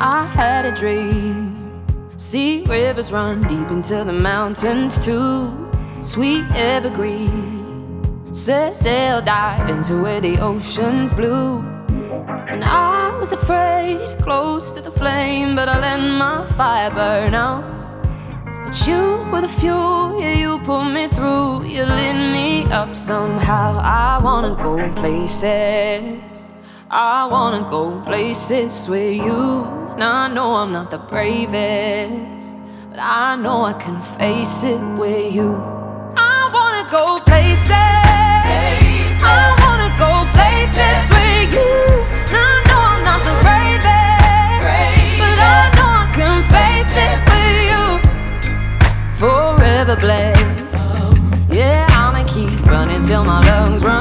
I had a dream. See rivers run deep into the mountains too. Sweet evergreen. Sail dive into where the ocean's blue. And I was afraid, close to the flame, but I let my fire burn out. But you were the fuel, yeah, you pulled me through. You lit me up somehow. I wanna go places, I wanna go places with you. Now I know I'm not the bravest, but I know I can face it with you. I wanna go places,